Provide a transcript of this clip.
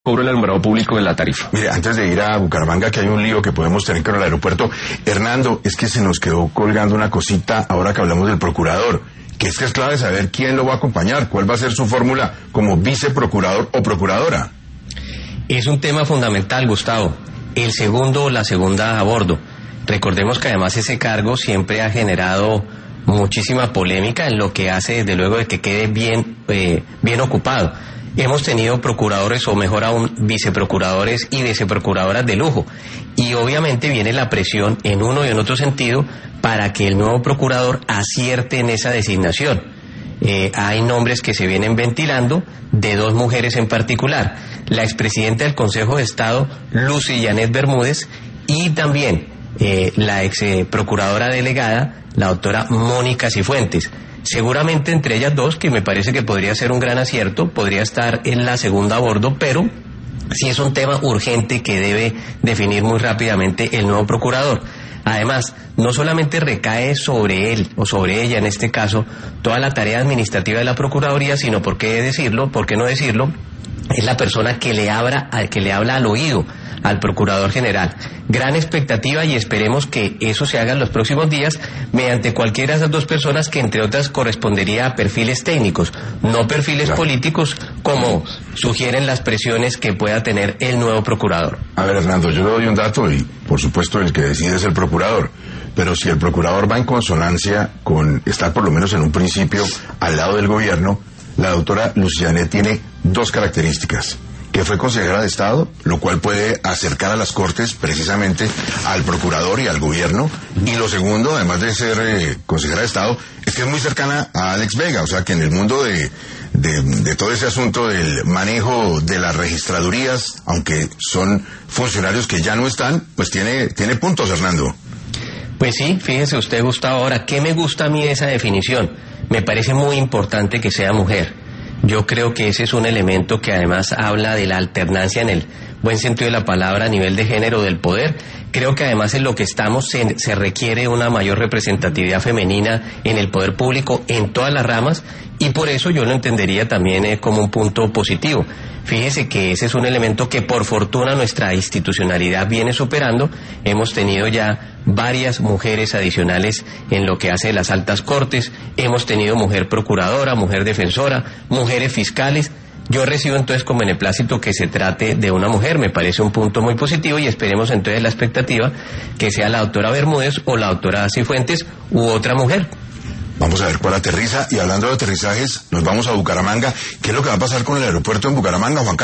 cobro el alumbrado público de la tarifa. Mire, antes de ir a Bucaramanga, que hay un lío que podemos tener con el aeropuerto, Hernando, es que se nos quedó colgando una cosita ahora que hablamos del procurador, que es clave saber quién lo va a acompañar, cuál va a ser su fórmula como viceprocurador o procuradora. Es un tema fundamental, Gustavo. El segundo o la segunda a bordo. Recordemos que además ese cargo siempre ha generado muchísima polémica en lo que hace desde luego de que quede bien ocupado. Hemos tenido procuradores, o mejor aún, viceprocuradores y viceprocuradoras de lujo. Y obviamente viene la presión en uno y en otro sentido para que el nuevo procurador acierte en esa designación. Hay nombres que se vienen ventilando, de dos mujeres en particular. La expresidenta del Consejo de Estado, Lucy Janet Bermúdez, y también la ex procuradora delegada, la doctora Mónica Cifuentes. Seguramente entre ellas dos, que me parece que podría ser un gran acierto, podría estar en la segunda a bordo, pero sí es un tema urgente que debe definir muy rápidamente el nuevo procurador. Además, no solamente recae sobre él, o sobre ella en este caso, toda la tarea administrativa de la Procuraduría, sino, ¿por qué no decirlo? Es la persona que le habla al oído al Procurador General. Gran expectativa, y esperemos que eso se haga en los próximos días mediante cualquiera de esas dos personas, que entre otras correspondería a perfiles técnicos, no perfiles políticos, como sugieren las presiones que pueda tener el nuevo procurador. A ver, Hernando, yo le doy un dato y por supuesto el que decide es el procurador, pero si el procurador va en consonancia con estar por lo menos en un principio al lado del gobierno, la doctora Lucy Janet tiene dos características: que fue consejera de Estado, lo cual puede acercar a las Cortes precisamente al procurador y al gobierno, y lo segundo, además de ser consejera de Estado, es que es muy cercana a Alex Vega, o sea que en el mundo de todo ese asunto del manejo de las registradurías, aunque son funcionarios que ya no están, pues tiene puntos, Hernando. Pues sí, fíjese usted, Gustavo, ahora, ¿qué me gusta a mí de esa definición? Me parece muy importante que sea mujer. Yo creo que ese es un elemento que además habla de la alternancia en el buen sentido de la palabra a nivel de género del poder. Creo que además en lo que estamos se requiere una mayor representatividad femenina en el poder público en todas las ramas, y por eso yo lo entendería también como un punto positivo. Fíjese que ese es un elemento que por fortuna nuestra institucionalidad viene superando. Hemos tenido ya varias mujeres adicionales en lo que hace de las altas cortes, hemos tenido mujer procuradora, mujer defensora, mujeres fiscales. Yo recibo entonces con beneplácito que se trate de una mujer, me parece un punto muy positivo, y esperemos entonces la expectativa que sea la doctora Bermúdez o la doctora Cifuentes u otra mujer. Vamos a ver cuál aterriza, y hablando de aterrizajes, nos vamos a Bucaramanga. ¿Qué es lo que va a pasar con el aeropuerto en Bucaramanga, Juan Carlos?